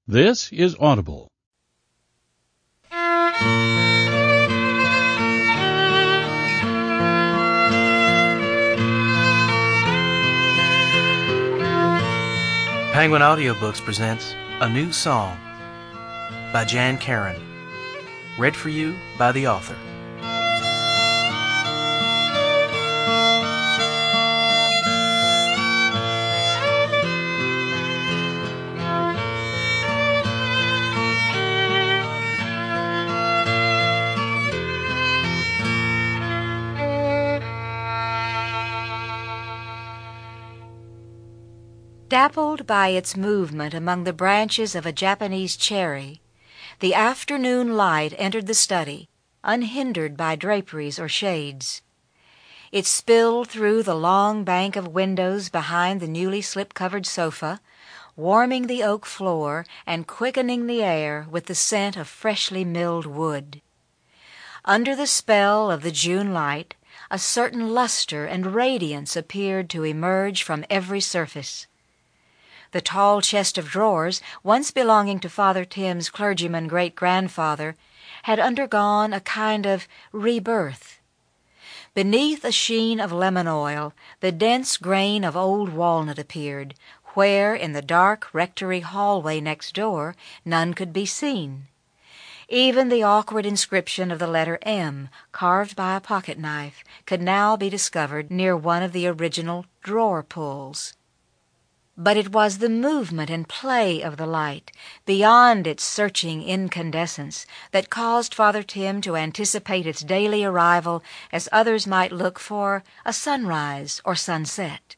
This is Audible. Penguin Audiobooks presents A New Song by Jan Karon, read for you by the author. Dappled by its movement among the branches of a Japanese cherry, the afternoon light entered the study, unhindered by draperies or shades. It spilled through the long bank of windows behind the newly slip-covered sofa, warming the oak floor and quickening the air with the scent of freshly milled wood. Under the spell of the June light, a certain luster and radiance appeared to emerge from every surface. The tall chest of drawers, once belonging to Father Tim's clergyman great-grandfather, had undergone a kind of rebirth. Beneath a sheen of lemon oil, the dense grain of old walnut appeared, where, in the dark rectory hallway next door, none could be seen. Even the awkward inscription of the letter M, carved by a pocket-knife, could now be discovered near one of the original drawer-pulls. But it was the movement and play of the light, beyond its searching incandescence, that caused Father Tim to anticipate its daily arrival as others might look for a sunrise or sunset.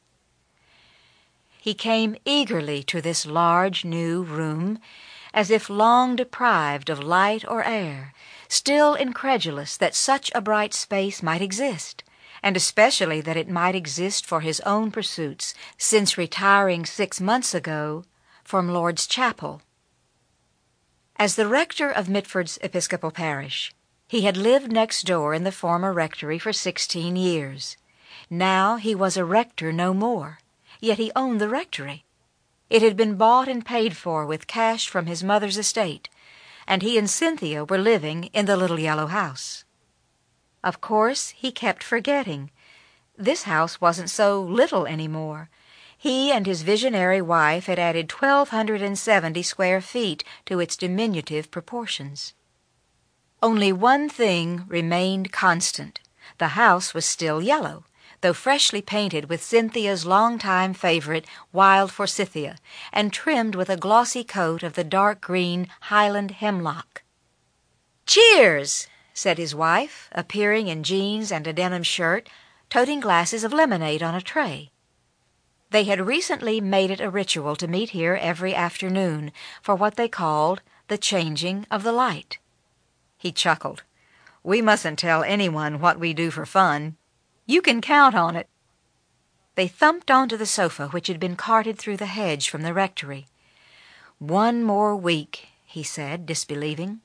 He came eagerly to this large new room, as if long deprived of light or air, still incredulous that such a bright space might exist, and especially that it might exist for his own pursuits, since retiring 6 months ago from Lord's Chapel. As the rector of Mitford's Episcopal Parish, he had lived next door in the former rectory for 16 years. Now he was a rector no more, yet he owned the rectory. It had been bought and paid for with cash from his mother's estate, and he and Cynthia were living in the little yellow house. Of course, he kept forgetting. This house wasn't so little any more. He and his visionary wife had added 1,270 square feet to its diminutive proportions. Only one thing remained constant. The house was still yellow, though freshly painted with Cynthia's long-time favorite, Wild Forsythia, and trimmed with a glossy coat of the dark green Highland hemlock. "Cheers!" said his wife, appearing in jeans and a denim shirt, toting glasses of lemonade on a tray. They had recently made it a ritual to meet here every afternoon for what they called the changing of the light. He chuckled. "We mustn't tell anyone what we do for fun. You can count on it." They thumped onto the sofa which had been carted through the hedge from the rectory. "One more week," he said, disbelieving.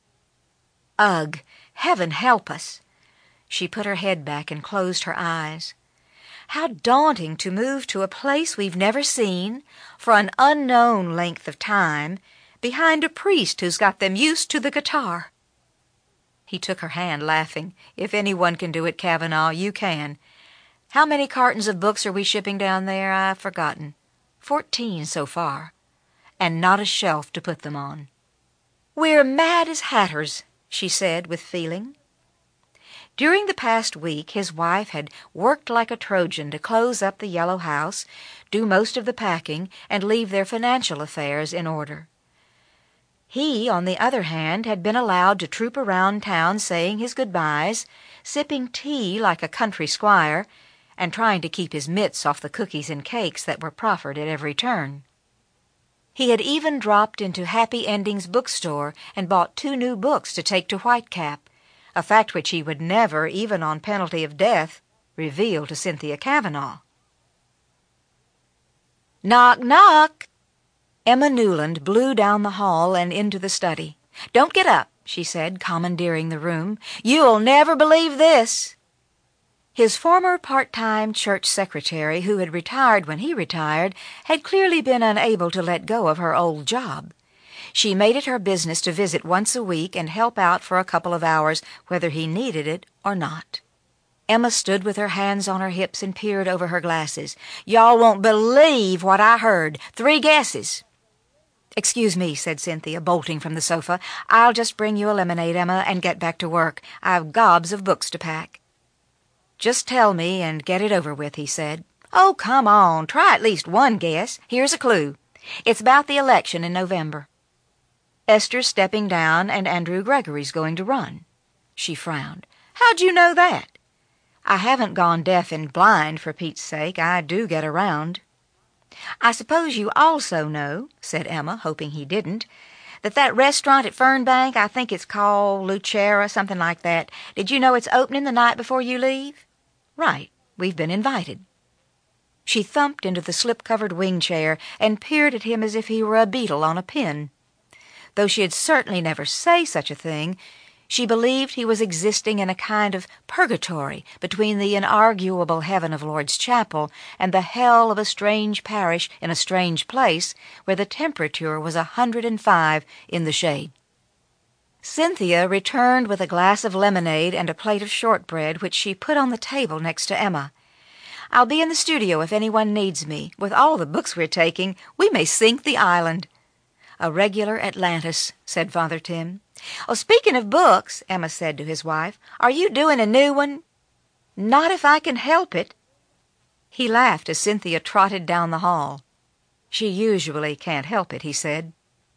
"Ugh! Heaven help us!" She put her head back and closed her eyes. "How daunting to move to a place we've never seen, for an unknown length of time, behind a priest who's got them used to the guitar." He took her hand, laughing. "If anyone can do it, Kavanaugh, you can. How many cartons of books are we shipping down there? I've forgotten. 14 so far. And not a shelf to put them on." "We're mad as hatters," she said with feeling. During the past week his wife had worked like a Trojan to close up the yellow house, do most of the packing, and leave their financial affairs in order. He, on the other hand, had been allowed to troop around town saying his goodbyes, sipping tea like a country squire, and trying to keep his mitts off the cookies and cakes that were proffered at every turn. He had even dropped into Happy Endings bookstore and bought 2 new books to take to Whitecap, a fact which he would never, even on penalty of death, reveal to Cynthia Kavanaugh. "Knock, knock!" Emma Newland blew down the hall and into the study. "Don't get up," she said, commandeering the room. "You'll never believe this." His former part-time church secretary, who had retired when he retired, had clearly been unable to let go of her old job. She made it her business to visit once a week and help out for a couple of hours, whether he needed it or not. Emma stood with her hands on her hips and peered over her glasses. "Y'all won't believe what I heard. 3 guesses." "Excuse me," said Cynthia, bolting from the sofa. "I'll just bring you a lemonade, Emma, and get back to work. I've gobs of books to pack." "Just tell me and get it over with," he said. "Oh, come on. Try at least one guess. Here's a clue. It's about the election in November. Esther's stepping down and Andrew Gregory's going to run." She frowned. "How'd you know that?" "I haven't gone deaf and blind, for Pete's sake. I do get around." "I suppose you also know," said Emma, hoping he didn't, that restaurant at Fernbank, I think it's called Lucera, something like that, did you know it's opening the night before you leave?" "Right. We've been invited." She thumped into the slip-covered wing chair and peered at him as if he were a beetle on a pin. Though she had certainly never said such a thing, she believed he was existing in a kind of purgatory between the inarguable heaven of Lord's Chapel and the hell of a strange parish in a strange place where the temperature was 105 in the shade. Cynthia returned with a glass of lemonade and a plate of shortbread, which she put on the table next to Emma. "I'll be in the studio if anyone needs me. With all the books we're taking, we may sink the island." "A regular Atlantis," said Father Tim. "Oh, speaking of books," Emma said to his wife, "are you doing a new one?" "Not if I can help it." He laughed as Cynthia trotted down the hall. "She usually can't help it," he said.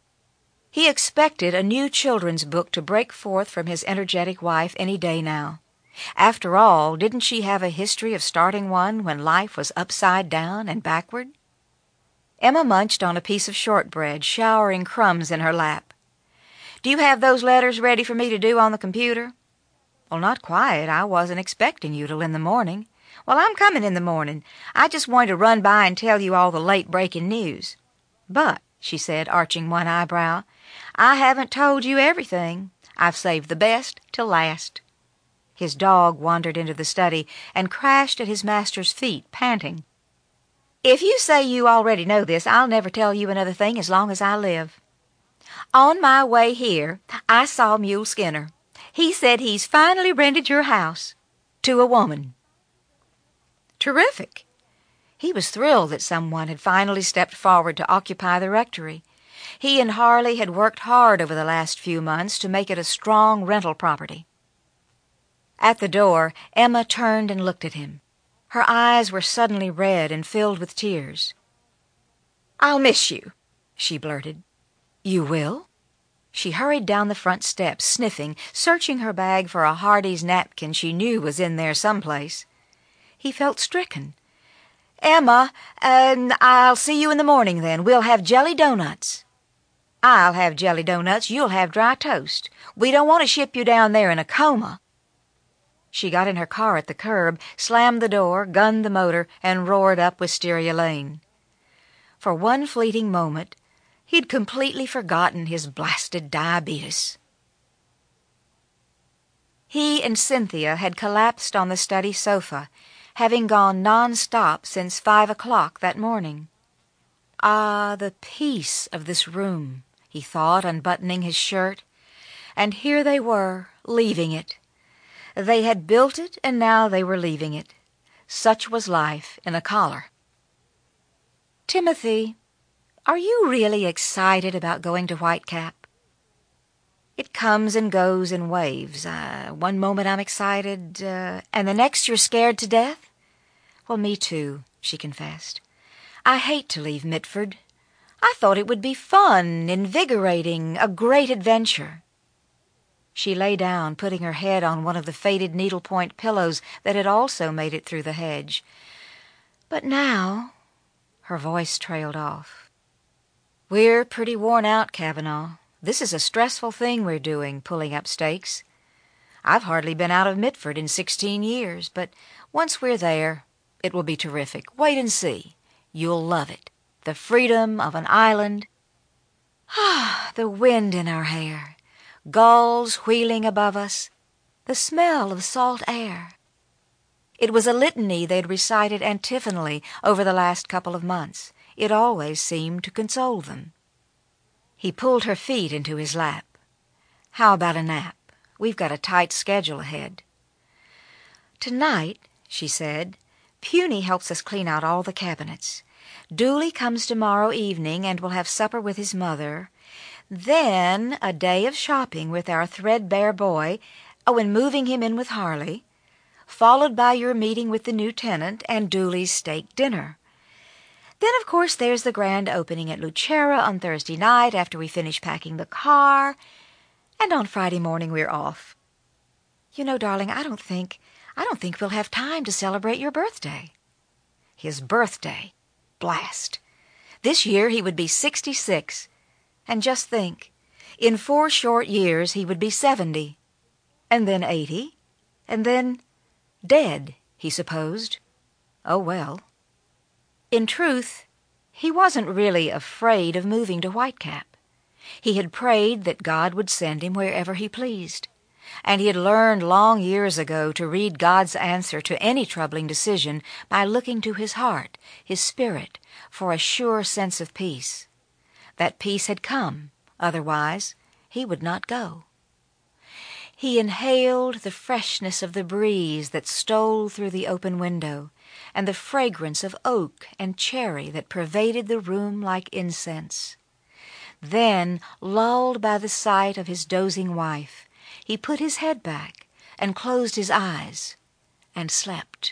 He expected a new children's book to break forth from his energetic wife any day now. After all, didn't she have a history of starting one when life was upside down and backward? Emma munched on a piece of shortbread, showering crumbs in her lap. "Do you have those letters ready for me to do on the computer?" "Well, not quite. I wasn't expecting you till in the morning." "Well, I'm coming in the morning. I just wanted to run by and tell you all the late-breaking news." "But," she said, arching one eyebrow, "I haven't told you everything. I've saved the best till last." His dog wandered into the study and crashed at his master's feet, panting. "If you say you already know this, I'll never tell you another thing as long as I live. On my way here, I saw Mule Skinner. He said he's finally rented your house to a woman." Terrific! He was thrilled that someone had finally stepped forward to occupy the rectory. He and Harley had worked hard over the last few months to make it a strong rental property. At the door, Emma turned and looked at him. Her eyes were suddenly red and filled with tears. "I'll miss you," she blurted. "You will?" She hurried down the front steps, sniffing, searching her bag for a Hardy's napkin she knew was in there someplace. He felt stricken. "Emma, I'll see you in the morning, then. We'll have jelly doughnuts." "I'll have jelly doughnuts. You'll have dry toast. We don't want to ship you down there in a coma." She got in her car at the curb, slammed the door, gunned the motor, and roared up Wisteria Lane. For one fleeting moment, he'd completely forgotten his blasted diabetes. He and Cynthia had collapsed on the study sofa, having gone non-stop since 5 o'clock that morning. Ah, the peace of this room, he thought, unbuttoning his shirt. And here they were, leaving it. They had built it, and now they were leaving it. Such was life in a collar. "Timothy, are you really excited about going to Whitecap?" "It comes and goes in waves. One moment I'm excited, and the next you're scared to death." "Well, me too," she confessed. "I hate to leave Mitford. I thought it would be fun, invigorating, a great adventure." She lay down, putting her head on one of the faded needlepoint pillows that had also made it through the hedge. "But now—" Her voice trailed off. "We're pretty worn out, Kavanaugh. This is a stressful thing we're doing, pulling up stakes. I've hardly been out of Mitford in 16 years, but once we're there, it will be terrific. Wait and see. You'll love it. The freedom of an island. The wind in our hair. Gulls wheeling above us. The smell of salt air." It was a litany they'd recited antiphonally over the last couple of months. It always seemed to console them. He pulled her feet into his lap. "How about a nap? We've got a tight schedule ahead." "Tonight," she said, "Puny helps us clean out all the cabinets. Dooley comes tomorrow evening and will have supper with his mother. Then a day of shopping with our threadbare boy, and moving him in with Harley, followed by your meeting with the new tenant and Dooley's steak dinner. Then, of course, there's the grand opening at Lucera on Thursday night after we finish packing the car, and on Friday morning we're off. You know, darling, I don't think we'll have time to celebrate your birthday." His birthday! Blast! This year he would be 66. And just think, in 4 short years he would be 70, and then 80, and then dead, he supposed. Oh, well. In truth, he wasn't really afraid of moving to Whitecap. He had prayed that God would send him wherever he pleased, and he had learned long years ago to read God's answer to any troubling decision by looking to his heart, his spirit, for a sure sense of peace. That peace had come, otherwise he would not go. He inhaled the freshness of the breeze that stole through the open window, and the fragrance of oak and cherry that pervaded the room like incense. Then, lulled by the sight of his dozing wife, he put his head back and closed his eyes and slept.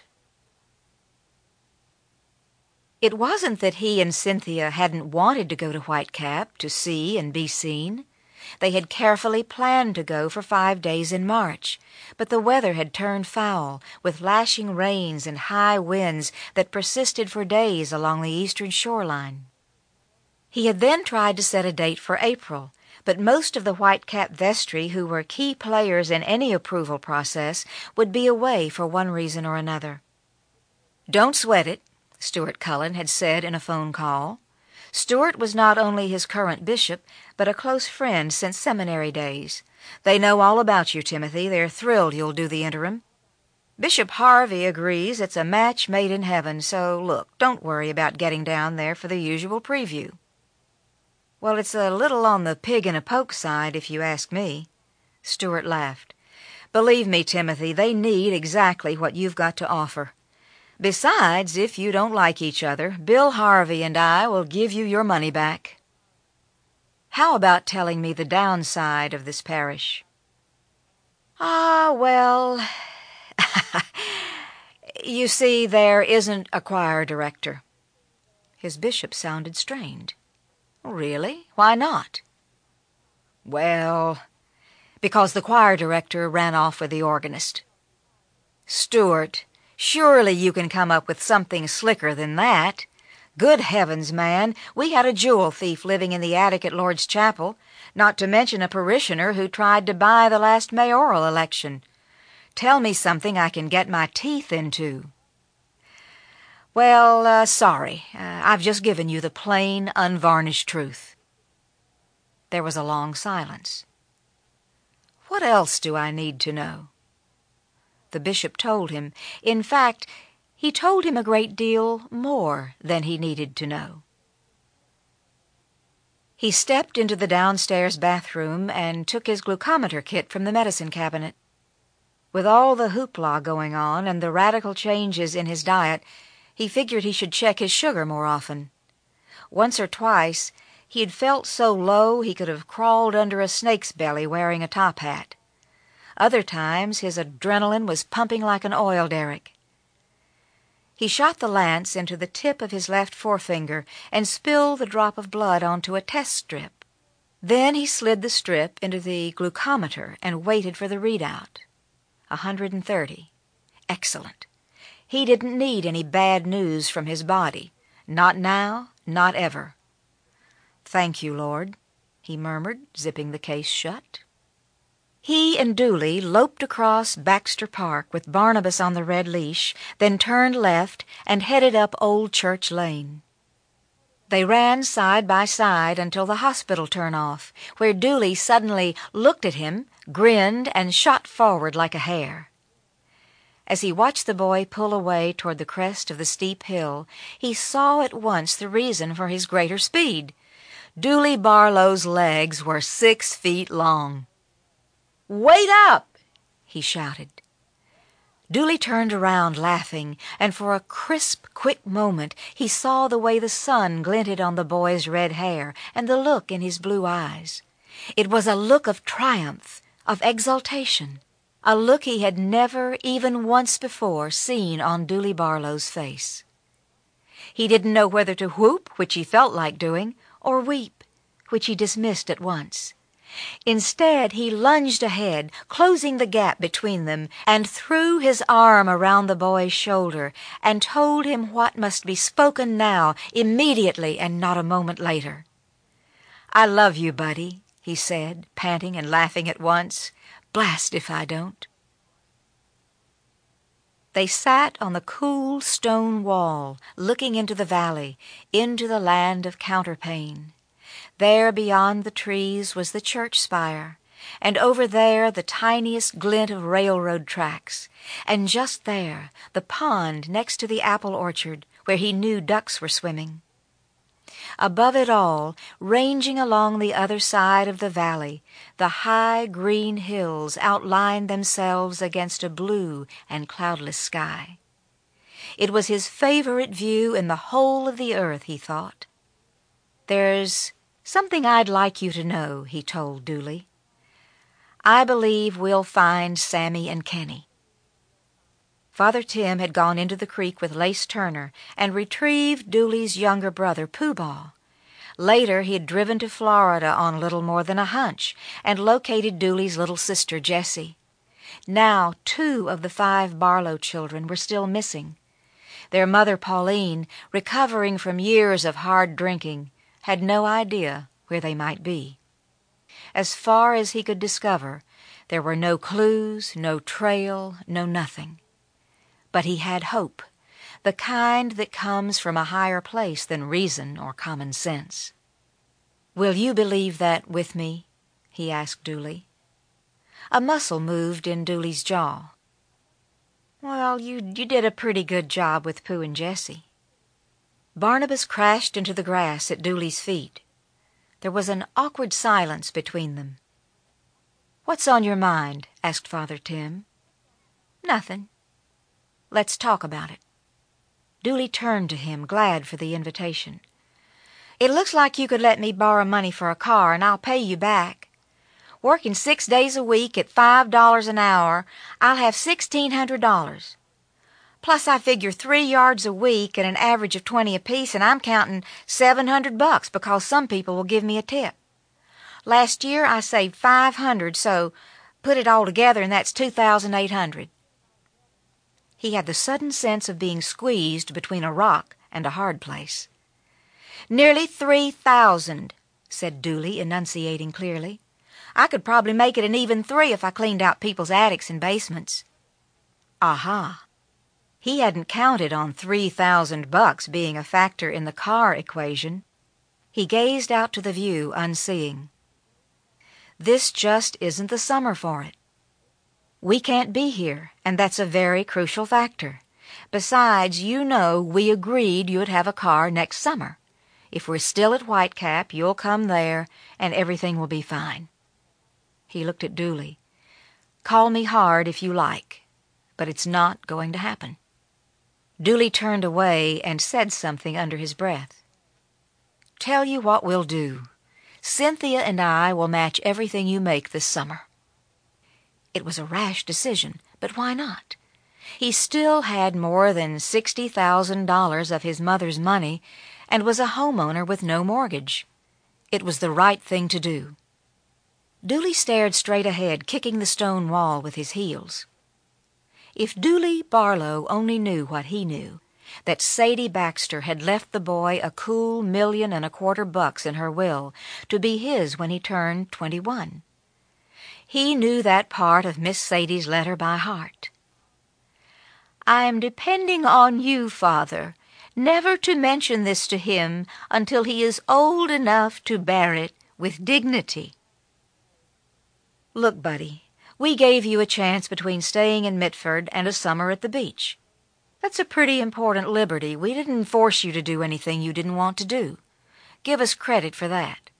It wasn't that he and Cynthia hadn't wanted to go to Whitecap to see and be seen. They had carefully planned to go for 5 days in March, but the weather had turned foul, with lashing rains and high winds that persisted for days along the eastern shoreline. He had then tried to set a date for April, but most of the Whitecap vestry who were key players in any approval process would be away for one reason or another. "Don't sweat it," Stuart Cullen had said in a phone call. Stuart was not only his current bishop, but a close friend since seminary days. "They know all about you, Timothy. They're thrilled you'll do the interim. Bishop Harvey agrees it's a match made in heaven, so look, don't worry about getting down there for the usual preview." "Well, it's a little on the pig-in-a-poke side, if you ask me." Stuart laughed. "Believe me, Timothy, they need exactly what you've got to offer. Besides, if you don't like each other, Bill Harvey and I will give you your money back." "How about telling me the downside of this parish?" Well, you see, there isn't a choir director." His bishop sounded strained. "Really? Why not?" "Well, because the choir director ran off with the organist." "Stuart, surely you can come up with something slicker than that. Good heavens, man, we had a jewel thief living in the attic at Lord's Chapel, not to mention a parishioner who tried to buy the last mayoral election. Tell me something I can get my teeth into." "Well, sorry. I've just given you the plain, unvarnished truth." There was a long silence. "What else do I need to know?" The bishop told him. In fact, he told him a great deal more than he needed to know. He stepped into the downstairs bathroom and took his glucometer kit from the medicine cabinet. With all the hoopla going on and the radical changes in his diet, he figured he should check his sugar more often. Once or twice, he had felt so low he could have crawled under a snake's belly wearing a top hat. Other times, his adrenaline was pumping like an oil derrick. He shot the lance into the tip of his left forefinger and spilled the drop of blood onto a test strip. Then he slid the strip into the glucometer and waited for the readout. 130. Excellent. He didn't need any bad news from his body. Not now, not ever. "Thank you, Lord," he murmured, zipping the case shut. He and Dooley loped across Baxter Park with Barnabas on the red leash, then turned left and headed up Old Church Lane. They ran side by side until the hospital turn-off, where Dooley suddenly looked at him, grinned, and shot forward like a hare. As he watched the boy pull away toward the crest of the steep hill, he saw at once the reason for his greater speed. Dooley Barlow's legs were 6 feet long. "Wait up!" he shouted. Dooley turned around laughing, and for a crisp, quick moment he saw the way the sun glinted on the boy's red hair and the look in his blue eyes. It was a look of triumph, of exultation, a look he had never, even once before, seen on Dooley Barlow's face. He didn't know whether to whoop, which he felt like doing, or weep, which he dismissed at once. Instead, he lunged ahead, closing the gap between them, and threw his arm around the boy's shoulder and told him what must be spoken now, immediately, and not a moment later. "I love you, buddy," he said, panting and laughing at once. "Blast if I don't." They sat on the cool stone wall, looking into the valley, into the land of counterpane. There beyond the trees was the church spire, and over there the tiniest glint of railroad tracks, and just there the pond next to the apple orchard where he knew ducks were swimming. Above it all, ranging along the other side of the valley, the high green hills outlined themselves against a blue and cloudless sky. It was his favorite view in the whole of the earth, he thought. "There's something I'd like you to know," he told Dooley. "I believe we'll find Sammy and Kenny." Father Tim had gone into the creek with Lace Turner and retrieved Dooley's younger brother, Pooh Bah. Later he had driven to Florida on little more than a hunch and located Dooley's little sister, Jessie. Now 2 of the 5 Barlow children were still missing. Their mother, Pauline, recovering from years of hard drinking, had no idea where they might be. As far as he could discover, there were no clues, no trail, no nothing. But he had hope, the kind that comes from a higher place than reason or common sense. "Will you believe that with me?" he asked Dooley. A muscle moved in Dooley's jaw. "Well, you did a pretty good job with Pooh and Jessie." Barnabas crashed into the grass at Dooley's feet. There was an awkward silence between them. "What's on your mind?" asked Father Tim. "Nothing." "Let's talk about it." Dooley turned to him, glad for the invitation. "It looks like you could let me borrow money for a car, and I'll pay you back. Working 6 days a week at $5 an hour, I'll have $1,600. Plus I figure 3 yards a week at an average of 20 apiece, and I'm counting $700 because some people will give me a tip. Last year I saved $500, so put it all together, and that's $2,800. He had the sudden sense of being squeezed between a rock and a hard place. "Nearly 3,000, said Dooley, enunciating clearly. "I could probably make it an even 3 if I cleaned out people's attics and basements." Aha! He hadn't counted on $3,000 being a factor in the car equation. He gazed out to the view, unseeing. "This just isn't the summer for it. We can't be here, and that's a very crucial factor. Besides, you know we agreed you'd have a car next summer. If we're still at Whitecap, you'll come there, and everything will be fine." He looked at Dooley. "Call me hard if you like, but it's not going to happen." Dooley turned away and said something under his breath. "Tell you what we'll do. Cynthia and I will match everything you make this summer." It was a rash decision, but why not? He still had more than $60,000 of his mother's money and was a homeowner with no mortgage. It was the right thing to do. Dooley stared straight ahead, kicking the stone wall with his heels. If Dooley Barlow only knew what he knew, that Sadie Baxter had left the boy a cool $1.25 million in her will to be his when he turned 21. He knew that part of Miss Sadie's letter by heart. "I'm depending on you, Father, never to mention this to him until he is old enough to bear it with dignity." "Look, buddy, we gave you a chance between staying in Mitford and a summer at the beach. That's a pretty important liberty. We didn't force you to do anything you didn't want to do. Give us credit for that.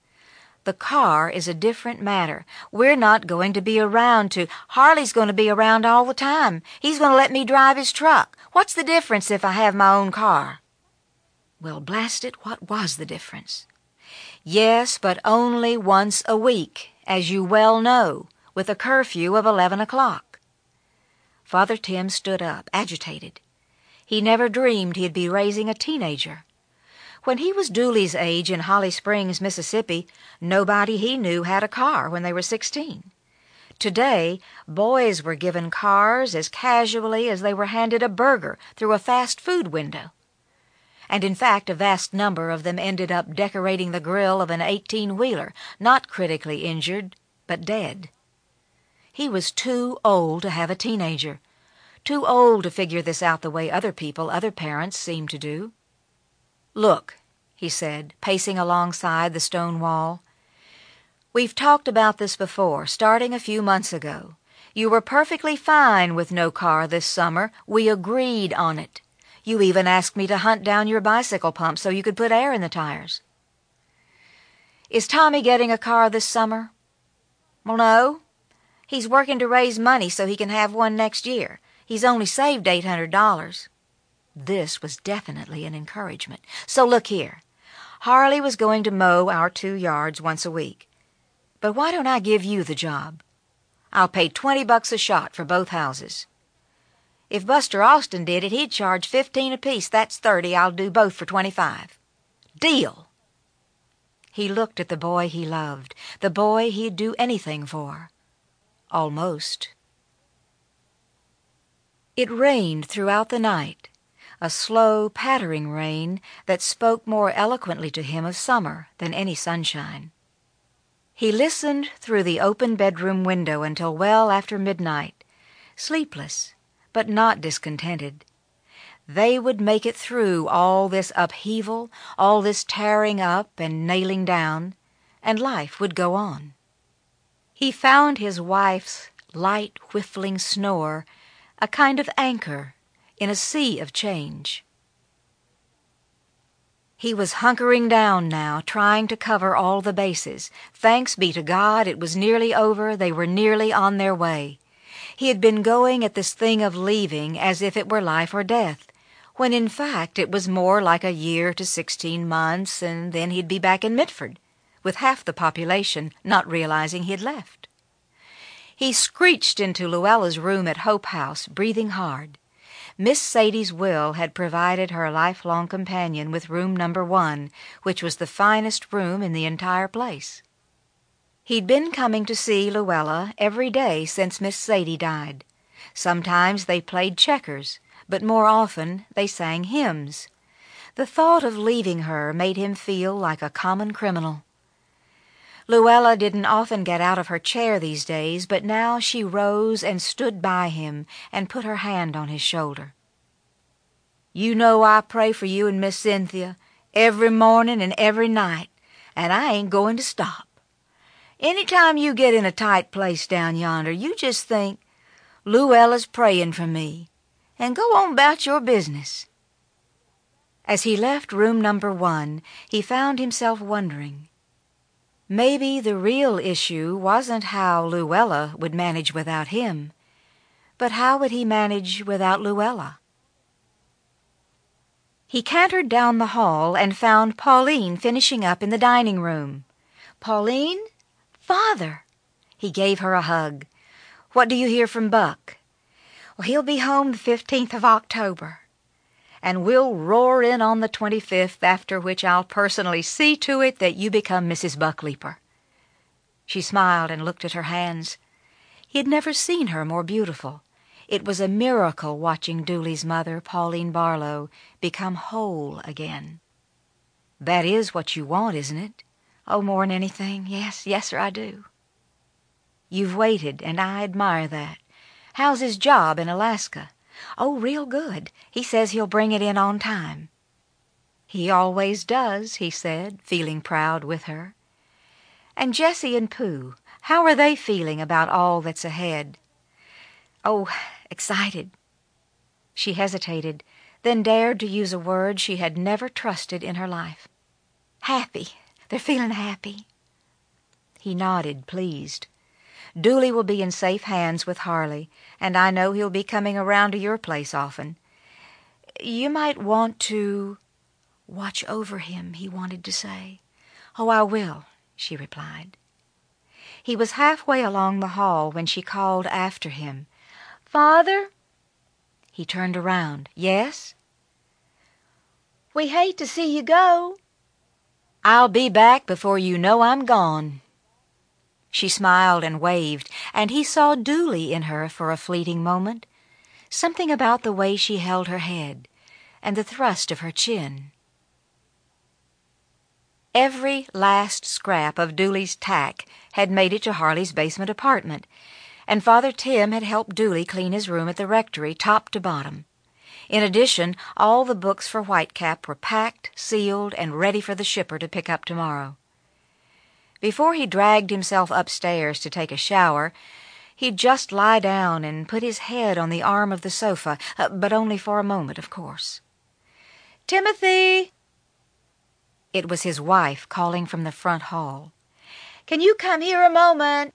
The car is a different matter. We're not going to be around to... Harley's going to be around all the time. He's going to let me drive his truck. What's the difference if I have my own car? Well, blast it, what was the difference? Yes, but only once a week, as you well know, with a curfew of 11 o'clock. Father Tim stood up, agitated. He never dreamed he'd be raising a teenager. When he was Dooley's age in Holly Springs, Mississippi, nobody he knew had a car when they were 16. Today, boys were given cars as casually as they were handed a burger through a fast food window. And in fact, a vast number of them ended up decorating the grill of an 18-wheeler, not critically injured, but dead. He was too old to have a teenager, too old to figure this out the way other parents, seemed to do. "Look," he said, pacing alongside the stone wall. "We've talked about this before, starting a few months ago. You were perfectly fine with no car this summer. We agreed on it. You even asked me to hunt down your bicycle pump so you could put air in the tires. Is Tommy getting a car this summer?" "Well, no. He's working to raise money so he can have one next year. He's only saved $800. This was definitely an encouragement. "So look here. Harley was going to mow our 2 yards once a week. But why don't I give you the job? I'll pay $20 a shot for both houses. If Buster Austin did it, he'd charge 15 apiece. That's 30. I'll do both for 25. Deal." He looked at the boy he loved, the boy he'd do anything for. Almost. It rained throughout the night, a slow, pattering rain that spoke more eloquently to him of summer than any sunshine. He listened through the open bedroom window until well after midnight, sleepless, but not discontented. They would make it through all this upheaval, all this tearing up and nailing down, and life would go on. He found his wife's light, whiffling snore a kind of anchor in a sea of change. He was hunkering down now, trying to cover all the bases. Thanks be to God, it was nearly over. They were nearly on their way. He had been going at this thing of leaving as if it were life or death, when in fact it was more like a year to 16 months, and then he'd be back in Mitford, with half the population not realizing he'd left. He screeched into Luella's room at Hope House, breathing hard. Miss Sadie's will had provided her lifelong companion with room number 1, which was the finest room in the entire place. He'd been coming to see Luella every day since Miss Sadie died. Sometimes they played checkers, but more often they sang hymns. The thought of leaving her made him feel like a common criminal. Luella didn't often get out of her chair these days, but now she rose and stood by him and put her hand on his shoulder. "You know I pray for you and Miss Cynthia every morning and every night, and I ain't going to stop. Any time you get in a tight place down yonder, you just think, 'Luella's praying for me,' and go on about your business." As he left room number 1, he found himself wondering. Maybe the real issue wasn't how Luella would manage without him, but how would he manage without Luella? He cantered down the hall and found Pauline finishing up in the dining room. "Pauline? Father!" He gave her a hug. "What do you hear from Buck?" "Well, he'll be home the 15th of October. And we'll roar in on the 25th, after which I'll personally see to it that you become Mrs. Buckleeper." She smiled and looked at her hands. He had never seen her more beautiful. It was a miracle watching Dooley's mother, Pauline Barlow, become whole again. "That is what you want, isn't it?" "Oh, more'n anything. Yes, sir, I do." "You've waited, and I admire that. How's his job in Alaska?" "Oh, real good. He says he'll bring it in on time." "He always does," he said, feeling proud with her. "And Jessie and Pooh, how are they feeling about all that's ahead?" "Oh, excited." She hesitated, then dared to use a word she had never trusted in her life. "Happy. They're feeling happy." He nodded, pleased. "Dooley will be in safe hands with Harley, and I know he'll be coming around to your place often. You might want to watch over him," he wanted to say. "Oh, I will," she replied. He was halfway along the hall when she called after him, "Father?" He turned around. "Yes?" "We hate to see you go." "I'll be back before you know I'm gone." She smiled and waved, and he saw Dooley in her for a fleeting moment. Something about the way she held her head and the thrust of her chin. Every last scrap of Dooley's tack had made it to Harley's basement apartment, and Father Tim had helped Dooley clean his room at the rectory top to bottom. In addition, all the books for Whitecap were packed, sealed, and ready for the shipper to pick up tomorrow. Before he dragged himself upstairs to take a shower, he'd just lie down and put his head on the arm of the sofa, but only for a moment, of course. "Timothy!" It was his wife calling from the front hall. "Can you come here a moment?"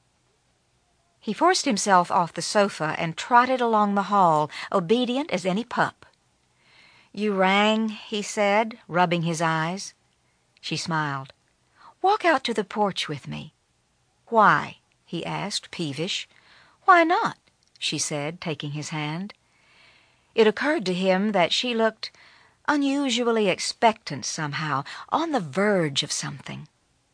He forced himself off the sofa and trotted along the hall, obedient as any pup. "You rang," he said, rubbing his eyes. She smiled. "Walk out to the porch with me." "Why?" he asked, peevish. "Why not?" she said, taking his hand. It occurred to him that she looked unusually expectant somehow, on the verge of something.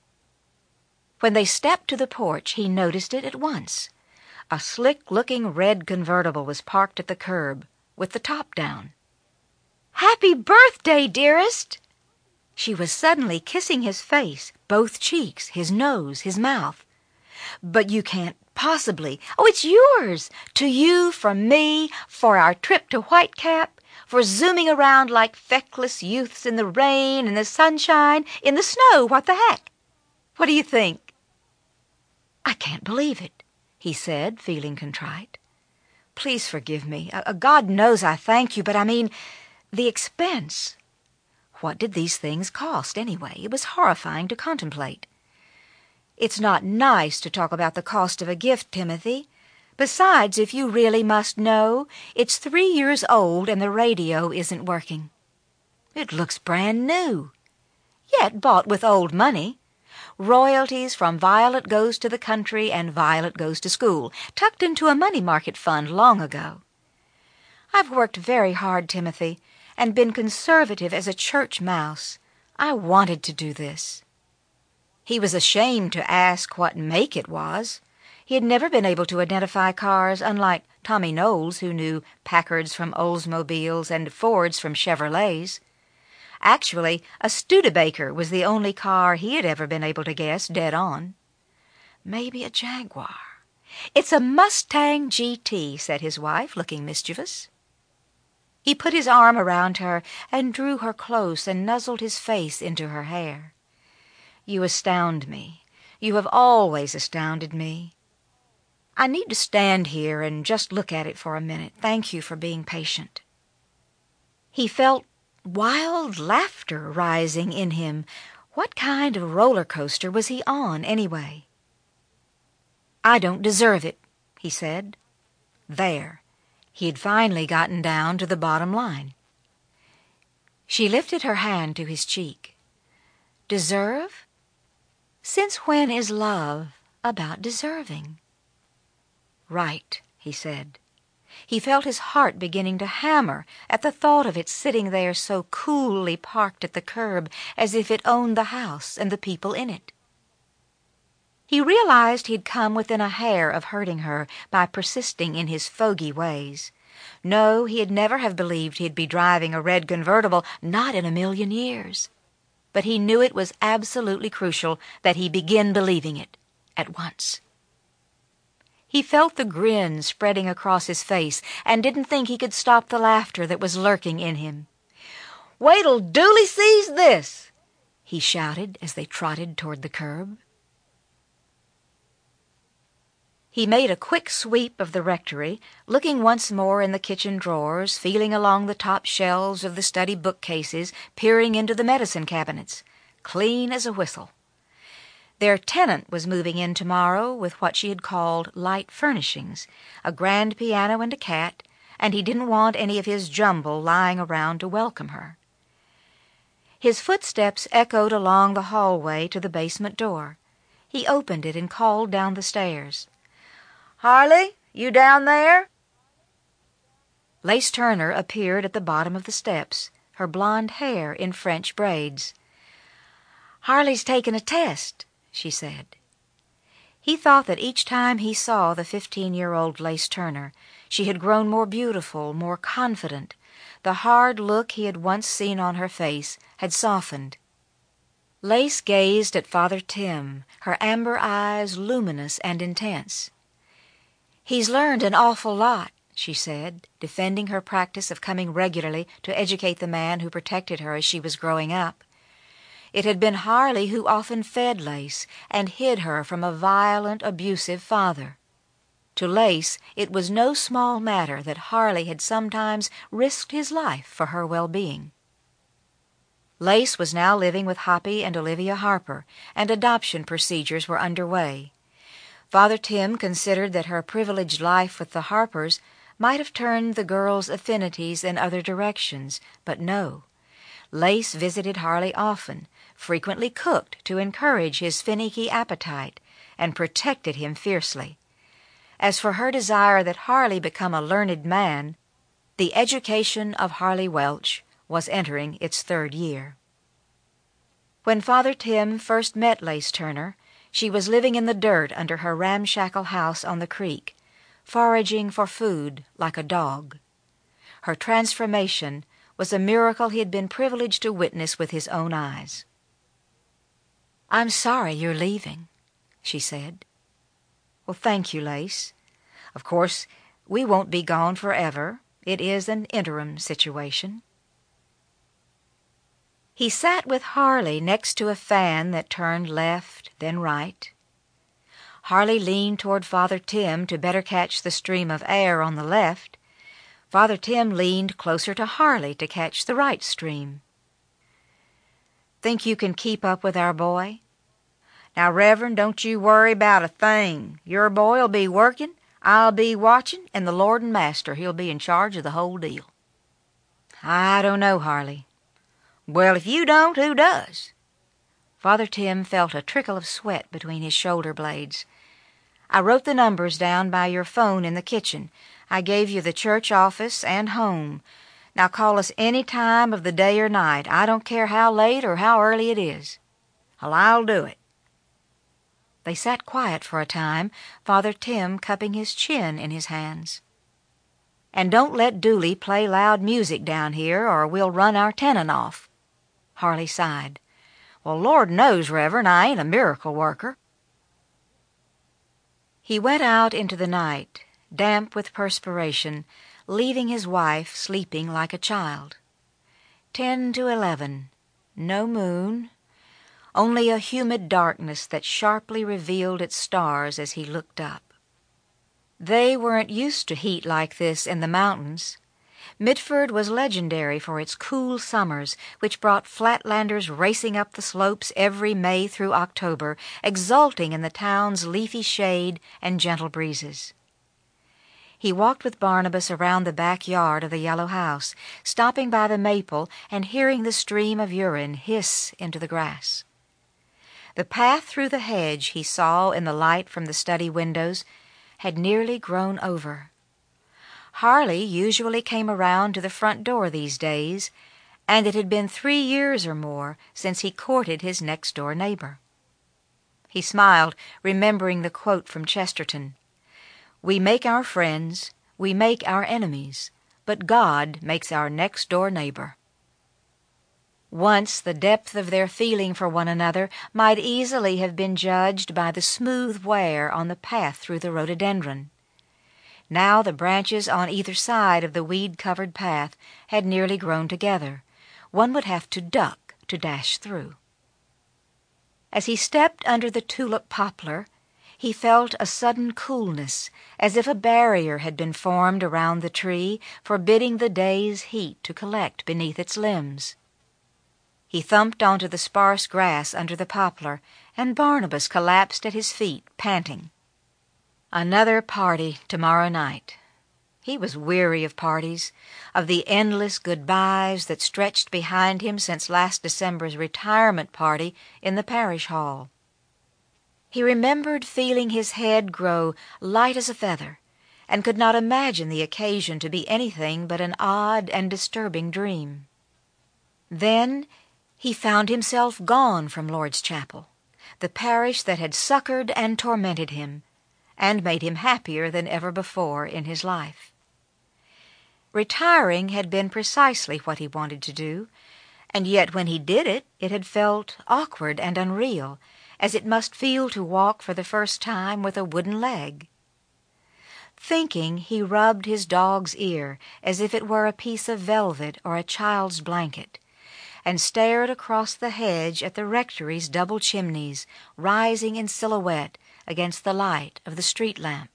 When they stepped to the porch, he noticed it at once. A slick-looking red convertible was parked at the curb, with the top down. "Happy birthday, dearest!" She was suddenly kissing his face, both cheeks, his nose, his mouth. "But you can't possibly—" "Oh, it's yours! To you, from me, for our trip to Whitecap, for zooming around like feckless youths in the rain, in the sunshine, in the snow, what the heck? What do you think?" "I can't believe it," he said, feeling contrite. "Please forgive me. God knows I thank you, but I mean, the expense. What did these things cost, anyway? It was horrifying to contemplate. It's not nice to talk about the cost of a gift, Timothy. Besides, if you really must know, it's 3 years old and the radio isn't working. It looks brand new, yet bought with old money. Royalties from Violet Goes to the Country and Violet Goes to School, tucked into a money market fund long ago. I've worked very hard, Timothy, and been conservative as a church mouse. I wanted to do this." He was ashamed to ask what make it was. He had never been able to identify cars, unlike Tommy Knowles, who knew Packards from Oldsmobiles and Fords from Chevrolets. Actually, a Studebaker was the only car he had ever been able to guess dead on. Maybe a Jaguar. "It's a Mustang GT," said his wife, looking mischievous. He put his arm around her and drew her close and nuzzled his face into her hair. "You astound me. You have always astounded me. I need to stand here and just look at it for a minute. Thank you for being patient." He felt wild laughter rising in him. What kind of roller coaster was he on, anyway? "I don't deserve it," he said. There. He had finally gotten down to the bottom line. She lifted her hand to his cheek. "Deserve? Since when is love about deserving?" "Right," he said. He felt his heart beginning to hammer at the thought of it sitting there so coolly parked at the curb, as if it owned the house and the people in it. He realized he'd come within a hair of hurting her by persisting in his fogey ways. No, he'd never have believed he'd be driving a red convertible, not in a million years. But he knew it was absolutely crucial that he begin believing it at once. He felt the grin spreading across his face and didn't think he could stop the laughter that was lurking in him. "Wait till Dooley sees this!" he shouted as they trotted toward the curb. He made a quick sweep of the rectory, looking once more in the kitchen drawers, feeling along the top shelves of the study bookcases, peering into the medicine cabinets, clean as a whistle. Their tenant was moving in tomorrow with what she had called light furnishings, a grand piano and a cat, and he didn't want any of his jumble lying around to welcome her. His footsteps echoed along the hallway to the basement door. He opened it and called down the stairs. "Harley, you down there?" Lace Turner appeared at the bottom of the steps, her blonde hair in French braids. "Harley's taken a test," she said. He thought that each time he saw the 15-year-old Lace Turner, she had grown more beautiful, more confident. The hard look he had once seen on her face had softened. Lace gazed at Father Tim, her amber eyes luminous and intense. "He's learned an awful lot," she said, defending her practice of coming regularly to educate the man who protected her as she was growing up. It had been Harley who often fed Lace and hid her from a violent, abusive father. To Lace it was no small matter that Harley had sometimes risked his life for her well-being. Lace was now living with Hoppy and Olivia Harper, and adoption procedures were underway. Father Tim considered that her privileged life with the Harpers might have turned the girl's affinities in other directions, but no. Lace visited Harley often, frequently cooked to encourage his finicky appetite, and protected him fiercely. As for her desire that Harley become a learned man, the education of Harley Welch was entering its 3rd year. When Father Tim first met Lace Turner, she was living in the dirt under her ramshackle house on the creek, foraging for food like a dog. Her transformation was a miracle he had been privileged to witness with his own eyes. "I'm sorry you're leaving," she said. "Well, thank you, Lace. Of course, we won't be gone forever. It is an interim situation." He sat with Harley next to a fan that turned left, then right. Harley leaned toward Father Tim to better catch the stream of air on the left. Father Tim leaned closer to Harley to catch the right stream. "Think you can keep up with our boy?" "Now, Reverend, don't you worry about a thing. Your boy'll be working, I'll be watching, and the Lord and Master, he'll be in charge of the whole deal." "I don't know, Harley." "Well, if you don't, who does?" Father Tim felt a trickle of sweat between his shoulder blades. "I wrote the numbers down by your phone in the kitchen. I gave you the church office and home. Now call us any time of the day or night. I don't care how late or how early it is. Well, I'll do it." They sat quiet for a time, Father Tim cupping his chin in his hands. "And don't let Dooley play loud music down here, or we'll run our tenant off." Harley sighed. "Well, Lord knows, Reverend, I ain't a miracle worker." He went out into the night, damp with perspiration, leaving his wife sleeping like a child. 10 to 11, no moon, only a humid darkness that sharply revealed its stars as he looked up. They weren't used to heat like this in the mountains. Mitford was legendary for its cool summers, which brought flatlanders racing up the slopes every May through October, exulting in the town's leafy shade and gentle breezes. He walked with Barnabas around the backyard of the yellow house, stopping by the maple and hearing the stream of urine hiss into the grass. The path through the hedge he saw in the light from the study windows had nearly grown over. Harley usually came around to the front door these days, and it had been 3 years or more since he courted his next-door neighbor. He smiled, remembering the quote from Chesterton, "We make our friends, we make our enemies, but God makes our next-door neighbor." Once the depth of their feeling for one another might easily have been judged by the smooth wear on the path through the rhododendron. Now the branches on either side of the weed-covered path had nearly grown together. One would have to duck to dash through. As he stepped under the tulip poplar, he felt a sudden coolness, as if a barrier had been formed around the tree, forbidding the day's heat to collect beneath its limbs. He thumped onto the sparse grass under the poplar and Barnabas collapsed at his feet, panting. Another party tomorrow night. He was weary of parties, of the endless goodbyes that stretched behind him since last December's retirement party in the parish hall. He remembered feeling his head grow light as a feather, and could not imagine the occasion to be anything but an odd and disturbing dream. Then he found himself gone from Lord's Chapel, the parish that had succored and tormented him, and made him happier than ever before in his life. Retiring had been precisely what he wanted to do, and yet when he did it, it had felt awkward and unreal, as it must feel to walk for the first time with a wooden leg. Thinking, he rubbed his dog's ear as if it were a piece of velvet or a child's blanket, and stared across the hedge at the rectory's double chimneys rising in silhouette against the light of the street lamp.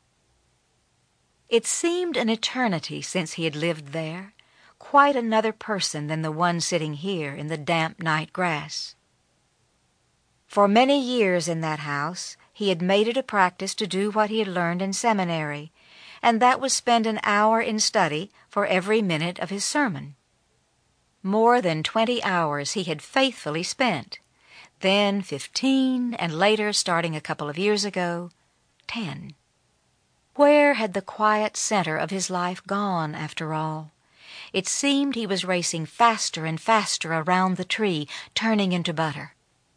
It seemed an eternity since he had lived there, quite another person than the one sitting here in the damp night grass. For many years in that house he had made it a practice to do what he had learned in seminary, and that was spend an hour in study for every minute of his sermon. More than 20 hours he had faithfully spent, then 15, and later, starting a couple of years ago, 10. Where had the quiet center of his life gone, after all? It seemed he was racing faster and faster around the tree, turning into butter.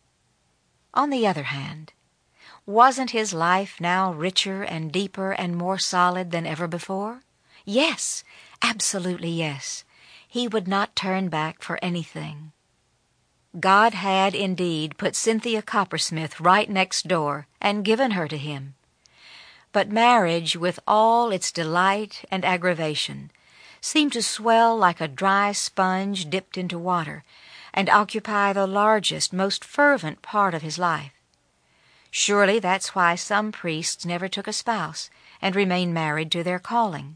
On the other hand, wasn't his life now richer and deeper and more solid than ever before? Yes, absolutely yes. He would not turn back for anything. God had indeed put Cynthia Coppersmith right next door and given her to him. But marriage, with all its delight and aggravation, seemed to swell like a dry sponge dipped into water, and occupy the largest, most fervent part of his life. Surely that's why some priests never took a spouse and remained married to their calling.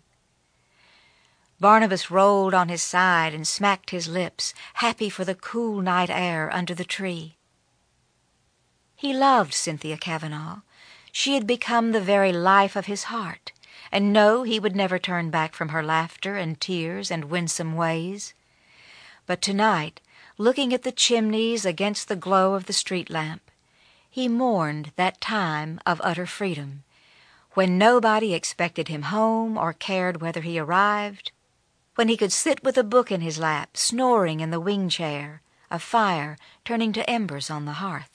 Barnabas rolled on his side and smacked his lips, happy for the cool night air under the tree. He loved Cynthia Cavanaugh. She had become the very life of his heart, and no, he would never turn back from her laughter and tears and winsome ways. But tonight, looking at the chimneys against the glow of the street lamp, he mourned that time of utter freedom, when nobody expected him home or cared whether he arrived, when he could sit with a book in his lap, snoring in the wing chair, a fire turning to embers on the hearth.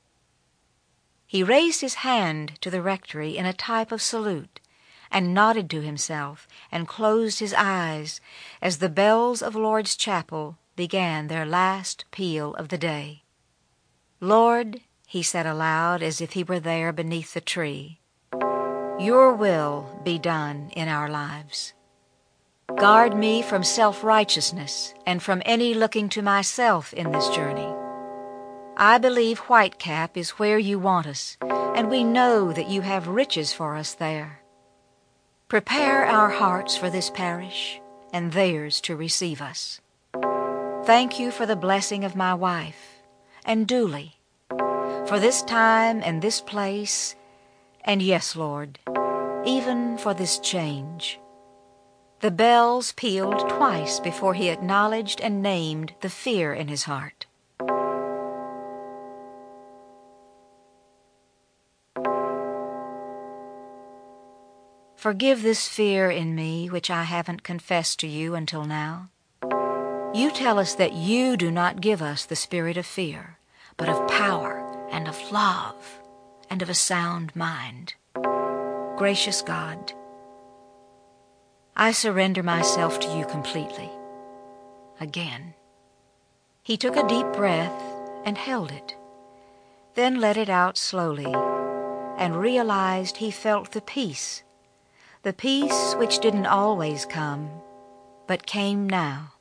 He raised his hand to the rectory in a type of salute, and nodded to himself, and closed his eyes as the bells of Lord's Chapel began their last peal of the day. "Lord," he said aloud, as if he were there beneath the tree, "your will be done in our lives. Guard me from self-righteousness and from any looking to myself in this journey. I believe Whitecap is where you want us, and we know that you have riches for us there. Prepare our hearts for this parish, and theirs to receive us. Thank you for the blessing of my wife, and Dooley, for this time and this place, and yes, Lord, even for this change." The bells pealed twice before he acknowledged and named the fear in his heart. Forgive this fear in me which I haven't confessed to you until now. You tell us that you do not give us the spirit of fear, but of power and of love and of a sound mind. Gracious God, I surrender myself to you completely. Again. He took a deep breath and held it, then let it out slowly, and realized he felt the peace which didn't always come, but came now.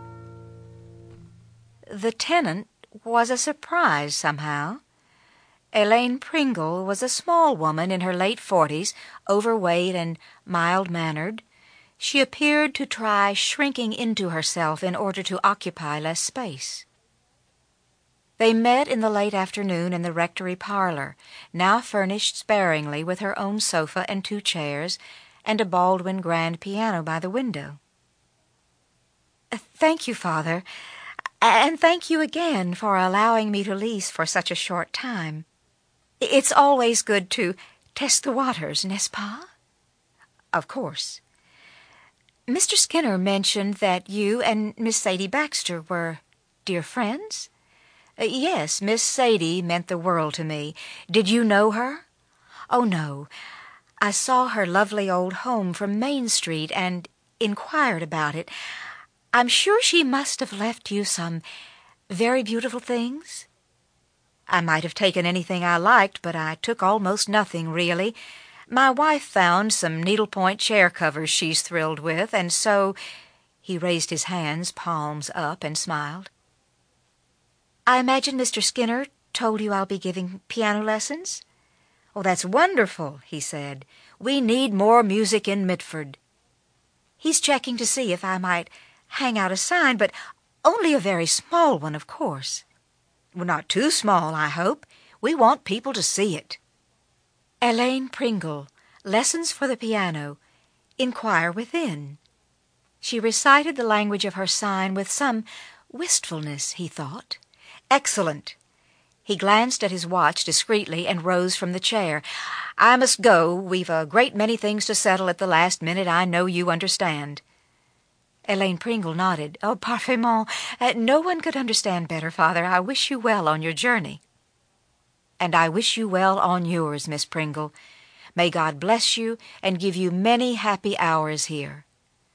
The tenant was a surprise somehow, Elaine Pringle was a small woman in her late 40s, overweight and mild-mannered. She appeared to try shrinking into herself in order to occupy less space. They met in the late afternoon in the rectory parlor, now furnished sparingly with her own sofa and 2 chairs, and a Baldwin grand piano by the window. "Thank you, Father, and thank you again for allowing me to lease for such a short time. It's always good to test the waters, n'est-ce pas?" "Of course." "Mr. Skinner mentioned that you and Miss Sadie Baxter were dear friends?" "Yes, Miss Sadie meant the world to me. Did you know her?" "Oh, no. I saw her lovely old home from Main Street and inquired about it. I'm sure she must have left you some very beautiful things." "I might have taken anything I liked, but I took almost nothing, really. My wife found some needlepoint chair covers she's thrilled with, and so—" He raised his hands, palms up, and smiled. "I imagine Mr. Skinner told you I'll be giving piano lessons?" "Oh, that's wonderful," he said. "We need more music in Mitford." "He's checking to see if I might hang out a sign, but only a very small one, of course." "Well, not too small, I hope. We want people to see it." "Elaine Pringle, lessons for the piano. Inquire within." She recited the language of her sign with some wistfulness, he thought. "Excellent." He glanced at his watch discreetly and rose from the chair. "I must go. We've a great many things to settle at the last minute. I know you understand." Elaine Pringle nodded. "Oh, parfaitement. No one could understand better, Father. I wish you well on your journey." "And I wish you well on yours, Miss Pringle. May God bless you and give you many happy hours here."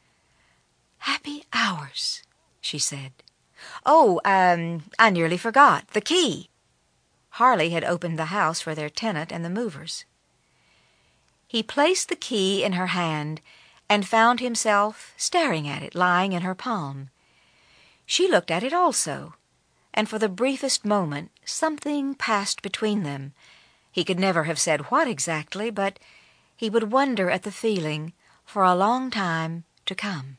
"Happy hours," she said. "Oh, I nearly forgot. The key." Harley had opened the house for their tenant and the movers. He placed the key in her hand and found himself staring at it lying in her palm. She looked at it also, and for the briefest moment something passed between them. He could never have said what exactly, but he would wonder at the feeling for a long time to come.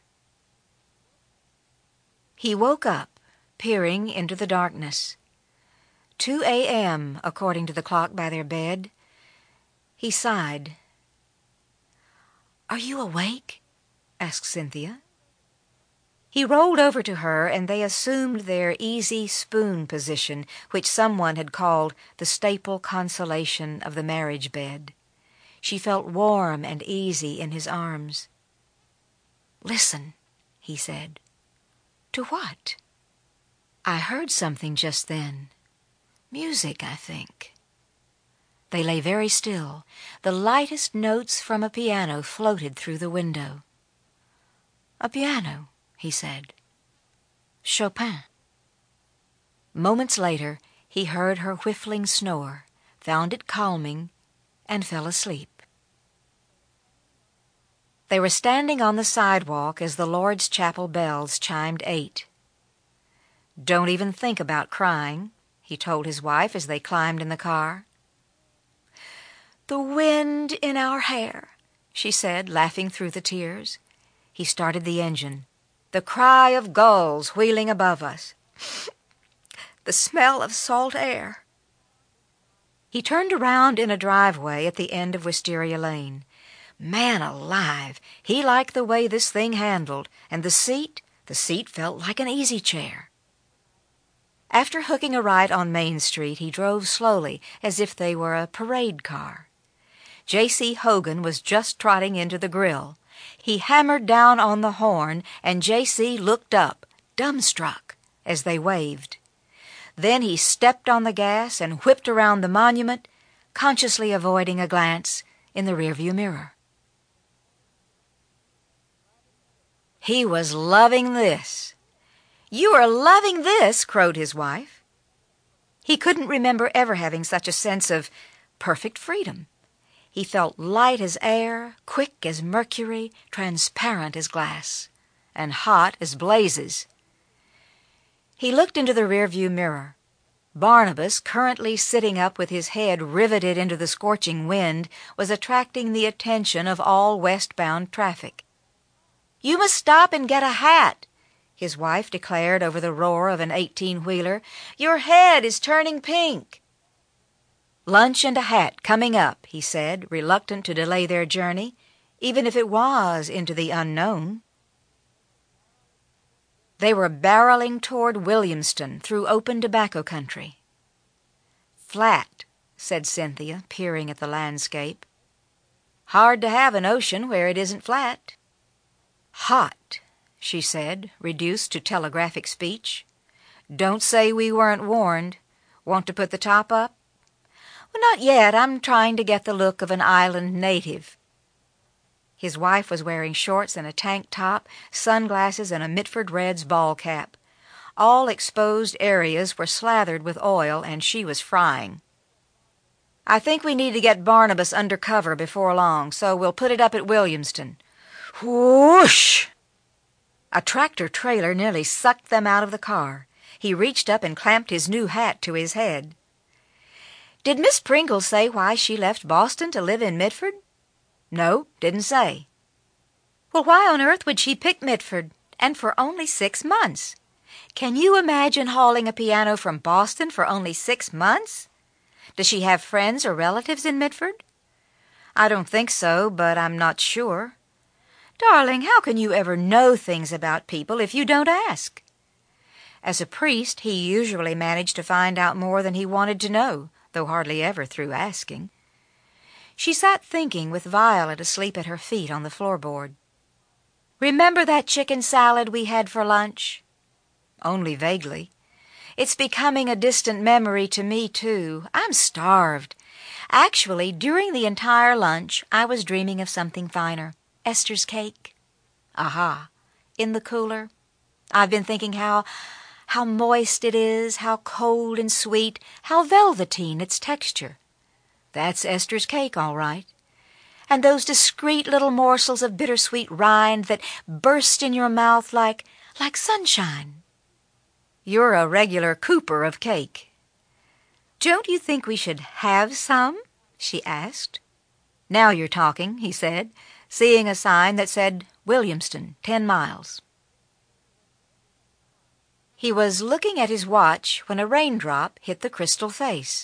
He woke up, peering into the darkness. 2 a.m., according to the clock by their bed. He sighed. "Are you awake?" asked Cynthia. He rolled over to her, and they assumed their easy spoon position, which someone had called the staple consolation of the marriage bed. She felt warm and easy in his arms. "Listen," he said. "To what?" "I heard something just then. Music, I think." They lay very still. The lightest notes from a piano floated through the window. "A piano," he said. "Chopin." Moments later, he heard her whiffling snore, found it calming, and fell asleep. They were standing on the sidewalk as the Lord's Chapel bells chimed 8. "Don't even think about crying," he told his wife as they climbed in the car. "The wind in our hair," she said, laughing through the tears. He started the engine. "The cry of gulls wheeling above us. The smell of salt air." He turned around in a driveway at the end of Wisteria Lane. Man alive, he liked the way this thing handled, and the seat felt like an easy chair. After hooking a right on Main Street, he drove slowly, as if they were a parade car. J.C. Hogan was just trotting into the grill. He hammered down on the horn, and J.C. looked up, dumbstruck, as they waved. Then he stepped on the gas and whipped around the monument, consciously avoiding a glance in the rearview mirror. He was loving this. "You are loving this," crowed his wife. He couldn't remember ever having such a sense of perfect freedom. He felt light as air, quick as mercury, transparent as glass, and hot as blazes. He looked into the rearview mirror. Barnabas, currently sitting up with his head riveted into the scorching wind, was attracting the attention of all westbound traffic. "You must stop and get a hat," his wife declared over the roar of an 18-wheeler. "Your head is turning pink." "Lunch and a hat coming up," he said, reluctant to delay their journey, even if it was into the unknown. They were barreling toward Williamston through open tobacco country. "Flat," said Cynthia, peering at the landscape. "Hard to have an ocean where it isn't flat." "Hot," she said, reduced to telegraphic speech. "Don't say we weren't warned. Want to put the top up?" "Well, not yet. I'm trying to get the look of an island native." His wife was wearing shorts and a tank top, sunglasses, and a Mitford Reds ball cap. All exposed areas were slathered with oil, and she was frying. "I think we need to get Barnabas under cover before long, so we'll put it up at Williamston." Whoosh! A tractor-trailer nearly sucked them out of the car. He reached up and clamped his new hat to his head. "Did Miss Pringle say why she left Boston to live in Mitford?" "No, didn't say." "Well, why on earth would she pick Mitford, and for only 6 months? Can you imagine hauling a piano from Boston for only 6 months? Does she have friends or relatives in Mitford?" "I don't think so, but I'm not sure." "Darling, how can you ever know things about people if you don't ask?" As a priest, he usually managed to find out more than he wanted to know, though hardly ever through asking. She sat thinking with Violet asleep at her feet on the floorboard. "Remember that chicken salad we had for lunch?" "Only vaguely." "It's becoming a distant memory to me, too. I'm starved. Actually, during the entire lunch, I was dreaming of something finer. Esther's cake." "Aha. In the cooler? I've been thinking how moist it is, how cold and sweet, how velveteen its texture. That's Esther's cake, all right. And those discreet little morsels of bittersweet rind that burst in your mouth like sunshine." "You're a regular Cooper of cake." "Don't you think we should have some?" she asked. "Now you're talking," he said, seeing a sign that said Williamston, 10 miles. He was looking at his watch when a raindrop hit the crystal face.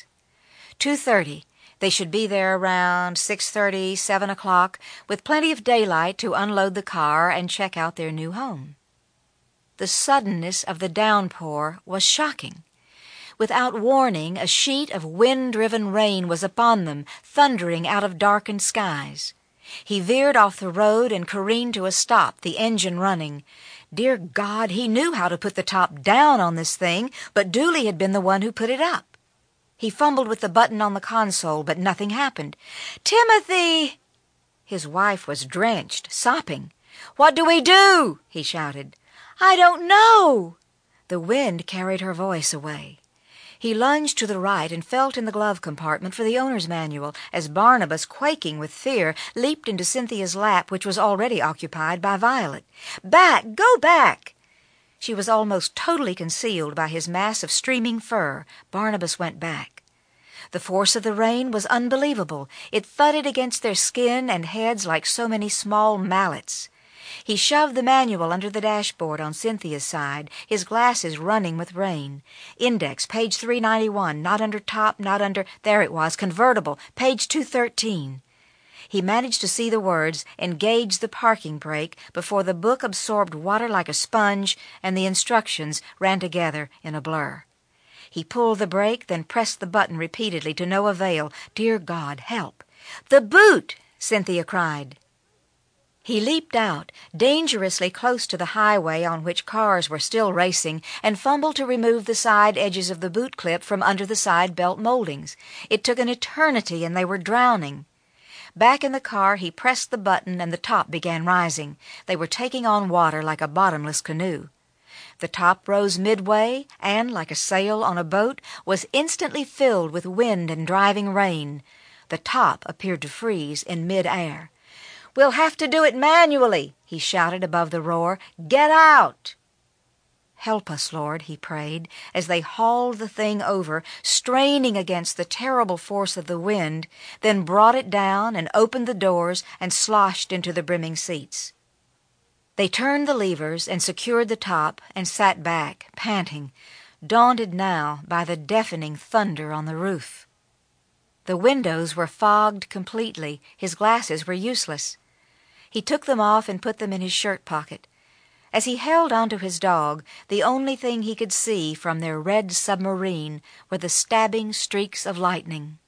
2:30. They should be there around 6:30, 7 o'clock, with plenty of daylight to unload the car and check out their new home. The suddenness of the downpour was shocking. Without warning, a sheet of wind-driven rain was upon them, thundering out of darkened skies. He veered off the road and careened to a stop, the engine running. Dear God, he knew how to put the top down on this thing, but Dooley had been the one who put it up. He fumbled with the button on the console, but nothing happened. "Timothy!" His wife was drenched, sopping. "What do we do?" he shouted. "I don't know." The wind carried her voice away. He lunged to the right and felt in the glove compartment for the owner's manual as Barnabas, quaking with fear, leaped into Cynthia's lap, which was already occupied by Violet. "Back! Go back!" She was almost totally concealed by his mass of streaming fur. Barnabas went back. The force of the rain was unbelievable. It thudded against their skin and heads like so many small mallets. He shoved the manual under the dashboard on Cynthia's side, his glasses running with rain. Index, page 391, not under top, not under... There it was, convertible, page 213. He managed to see the words, "Engage the parking brake," before the book absorbed water like a sponge and the instructions ran together in a blur. He pulled the brake, then pressed the button repeatedly to no avail. Dear God, help! "The boot!" Cynthia cried. He leaped out, dangerously close to the highway on which cars were still racing, and fumbled to remove the side edges of the boot clip from under the side belt moldings. It took an eternity, and they were drowning. Back in the car, he pressed the button, and the top began rising. They were taking on water like a bottomless canoe. The top rose midway, and, like a sail on a boat, was instantly filled with wind and driving rain. The top appeared to freeze in mid-air. "We'll have to do it manually," he shouted above the roar. "Get out!" "Help us, Lord," he prayed, as they hauled the thing over, straining against the terrible force of the wind, then brought it down and opened the doors and sloshed into the brimming seats. They turned the levers and secured the top and sat back, panting, daunted now by the deafening thunder on the roof. The windows were fogged completely. His glasses were useless. He took them off and put them in his shirt pocket. As he held onto his dog, the only thing he could see from their red submarine were the stabbing streaks of lightning.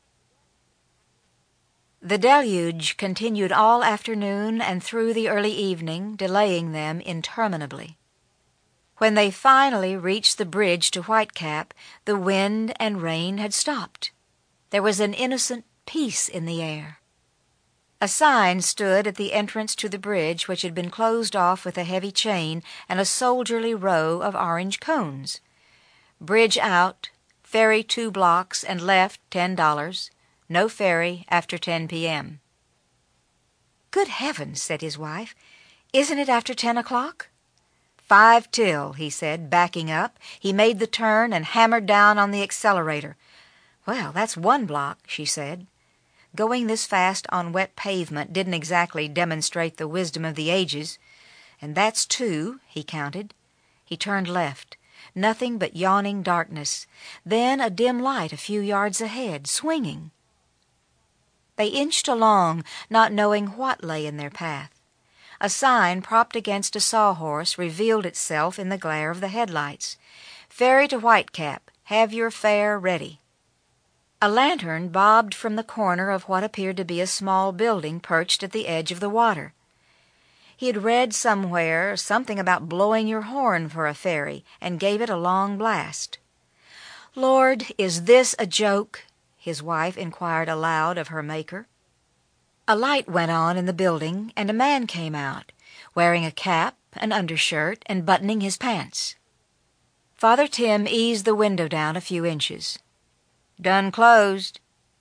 The deluge continued all afternoon and through the early evening, delaying them interminably. When they finally reached the bridge to Whitecap, the wind and rain had stopped. There was an innocent peace in the air. A sign stood at the entrance to the bridge, which had been closed off with a heavy chain and a soldierly row of orange cones. Bridge out, ferry 2 blocks and left $10. No ferry after 10 p.m. "Good heavens," said his wife. "Isn't it after 10 o'clock?" "5 till," he said, backing up. He made the turn and hammered down on the accelerator. "Well, that's 1 block," she said. Going this fast on wet pavement didn't exactly demonstrate the wisdom of the ages. "And that's 2, he counted. He turned left. Nothing but yawning darkness. Then a dim light a few yards ahead, swinging. They inched along, not knowing what lay in their path. A sign propped against a sawhorse revealed itself in the glare of the headlights. "Ferry to Whitecap. Have your fare ready." A lantern bobbed from the corner of what appeared to be a small building perched at the edge of the water. He had read somewhere something about blowing your horn for a ferry, and gave it a long blast. "Lord, is this a joke?" his wife inquired aloud of her Maker. A light went on in the building, and a man came out, wearing a cap, an undershirt, and buttoning his pants. Father Tim eased the window down a few inches. "Done closed."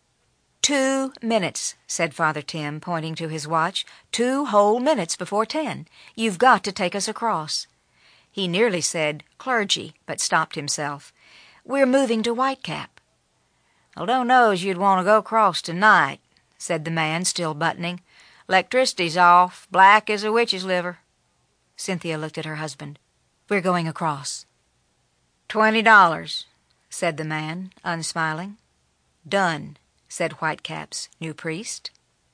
2 minutes, said Father Tim, pointing to his watch. 2 whole minutes before 10. You've got to take us across. He nearly said clergy, but stopped himself. "We're moving to Whitecap." "I don't know as you'd want to go across tonight," said the man, still buttoning. "'Lectricity's off, black as a witch's liver." Cynthia looked at her husband. "We're going across." $20, said the man, unsmiling. "Done," said Whitecap's new priest.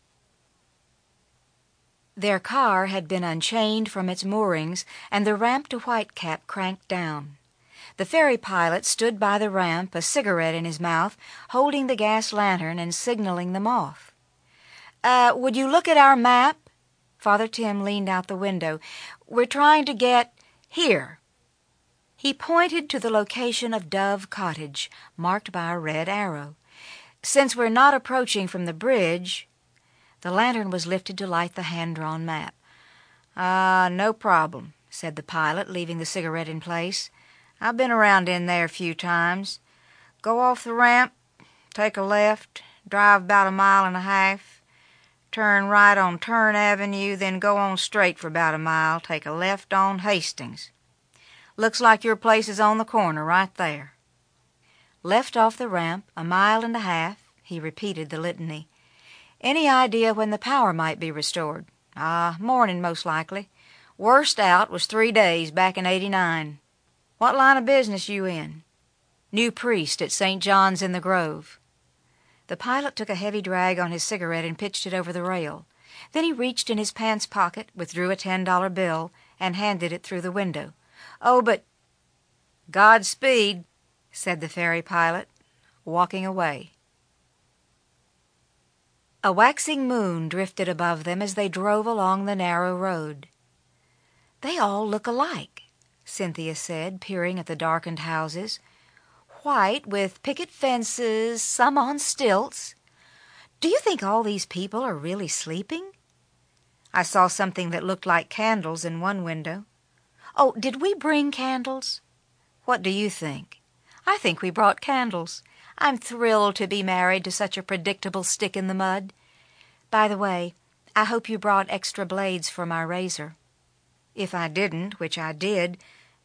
Their car had been unchained from its moorings, and the ramp to Whitecap cranked down. The ferry pilot stood by the ramp, a cigarette in his mouth, holding the gas lantern and signaling them off. Would you look at our map?" Father Tim leaned out the window. "We're trying to get here." He pointed to the location of Dove Cottage, marked by a red arrow. "Since we're not approaching from the bridge—" The lantern was lifted to light the hand-drawn map. No problem," said the pilot, leaving the cigarette in place. "I've been around in there a few times. Go off the ramp, take a left, drive about 1.5 miles, turn right on Turn Avenue, then go on straight for about 1 mile, take a left on Hastings. Looks like your place is on the corner right there." Left off the ramp, 1.5 miles, he repeated the litany. "Any idea when the power might be restored?" Morning, most likely. Worst out was 3 days back in '89. What line of business you in?" "New priest at St. John's in the Grove." The pilot took a heavy drag on his cigarette and pitched it over the rail. Then he reached in his pants pocket, withdrew a $10 bill, and handed it through the window. "Oh, but—" "Godspeed," said the ferry pilot, walking away. A waxing moon drifted above them as they drove along the narrow road. "They all look alike," Cynthia said, peering at the darkened houses. "White, with picket fences, some on stilts. Do you think all these people are really sleeping?" "I saw something that looked like candles in one window." "Oh, did we bring candles?" "What do you think?" "I think we brought candles. I'm thrilled to be married to such a predictable stick in the mud. By the way, I hope you brought extra blades for my razor. If I didn't, which I did,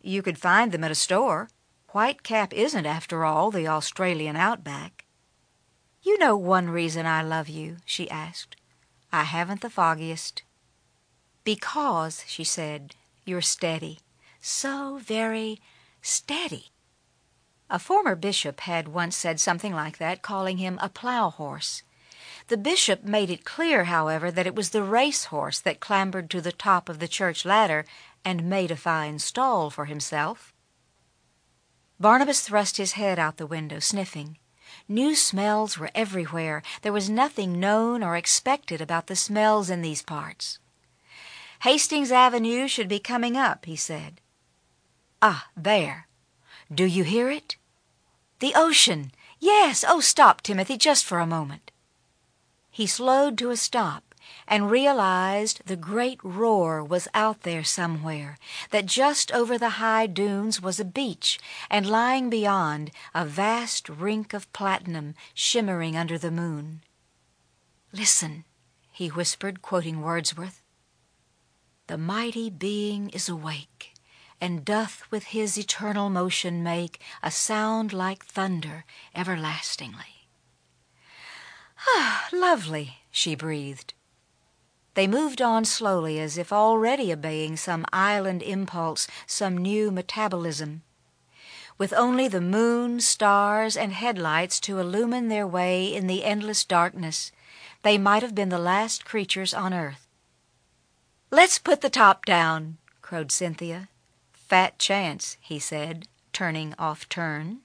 You could find them at a store. Whitecap isn't, after all, the Australian outback. You know one reason I love you, she asked. I haven't the foggiest. Because, she said, you're steady. So very steady. A former bishop had once said something like that, calling him a plow horse. The bishop made it clear, however, that it was the racehorse that clambered to the top of the church ladder and made a fine stall for himself. Barnabas thrust his head out the window, sniffing. New smells were everywhere. There was nothing known or expected about the smells in these parts. Hastings Avenue should be coming up, he said. Ah, there. Do you hear it? The ocean. Yes. Oh, stop, Timothy, just for a moment. He slowed to a stop and realized the great roar was out there somewhere, that just over the high dunes was a beach, and lying beyond, a vast rink of platinum shimmering under the moon. Listen, he whispered, quoting Wordsworth. The mighty being is awake, and doth with his eternal motion make a sound like thunder everlastingly. Ah, lovely, she breathed. They moved on slowly, as if already obeying some island impulse, some new metabolism. With only the moon, stars, and headlights to illumine their way in the endless darkness, they might have been the last creatures on earth. "Let's put the top down," crowed Cynthia. "Fat chance," he said, turning off turn.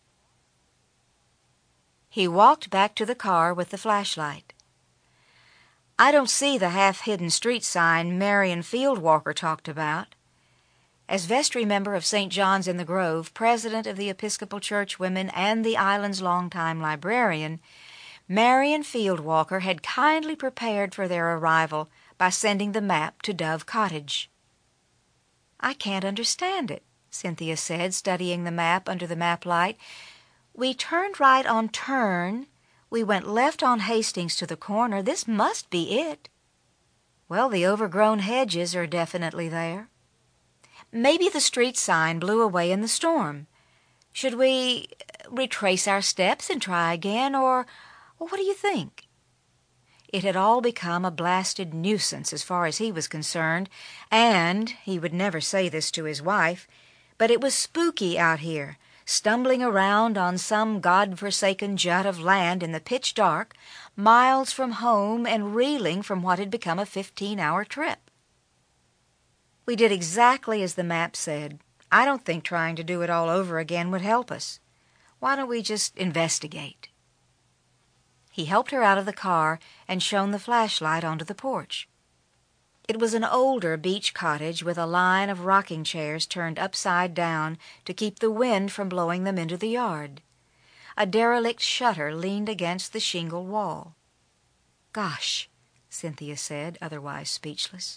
He walked back to the car with the flashlight. I don't see the half-hidden street sign Marion Fieldwalker talked about. As vestry member of St. John's in the Grove, president of the Episcopal Church Women, and the island's longtime librarian, Marion Fieldwalker had kindly prepared for their arrival by sending the map to Dove Cottage. "I can't understand it," Cynthia said, studying the map under the map light. "We turned right on Turn. We went left on Hastings to the corner. This must be it." "Well, the overgrown hedges are definitely there." "Maybe the street sign blew away in the storm. Should we retrace our steps and try again, or what do you think?" It had all become a blasted nuisance as far as he was concerned, and he would never say this to his wife, but it was spooky out here, stumbling around on some God-forsaken jut of land in the pitch dark, miles from home and reeling from what had become a 15-hour trip. "We did exactly as the map said. I don't think trying to do it all over again would help us. Why don't we just investigate?" He helped her out of the car and shone the flashlight onto the porch. It was an older beach cottage with a line of rocking chairs turned upside down to keep the wind from blowing them into the yard. A derelict shutter leaned against the shingle wall. "Gosh," Cynthia said, otherwise speechless.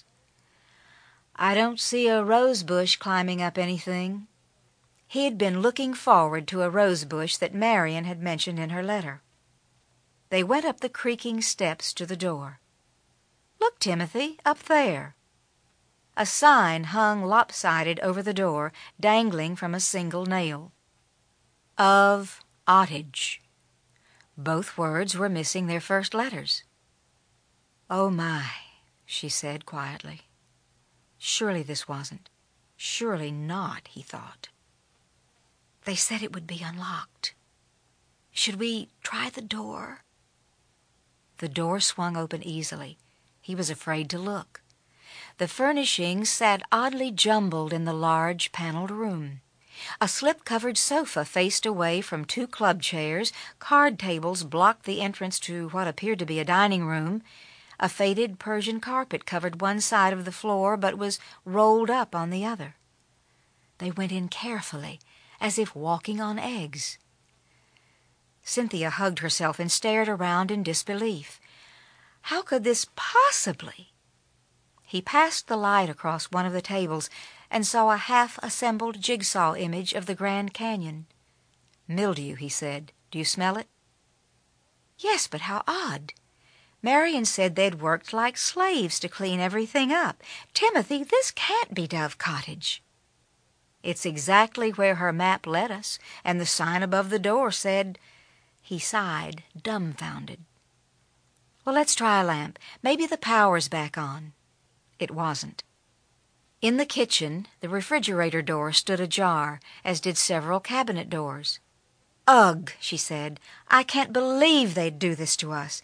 "I don't see a rose bush climbing up anything." He had been looking forward to a rose bush that Marion had mentioned in her letter. They went up the creaking steps to the door. "Look, Timothy, up there." A sign hung lopsided over the door, dangling from a single nail. "Of Ottage." Both words were missing their first letters. "Oh, my," she said quietly. Surely this wasn't. Surely not, he thought. They said it would be unlocked. Should we try the door? The door swung open easily. He was afraid to look. The furnishings sat oddly jumbled in the large paneled room. A slip-covered sofa faced away from two club chairs. Card tables blocked the entrance to what appeared to be a dining room. A faded Persian carpet covered one side of the floor but was rolled up on the other. They went in carefully, as if walking on eggs. Cynthia hugged herself and stared around in disbelief. How could this possibly? He passed the light across one of the tables and saw a half-assembled jigsaw image of the Grand Canyon. "Mildew," he said. "Do you smell it?" "Yes, but how odd. Marion said they'd worked like slaves to clean everything up. Timothy, this can't be Dove Cottage." It's exactly where her map led us, and the sign above the door said—" He sighed, dumbfounded. "Well, let's try a lamp. Maybe the power's back on." It wasn't. In the kitchen, the refrigerator door stood ajar, as did several cabinet doors. "Ugh!" she said. "I can't believe they'd do this to us.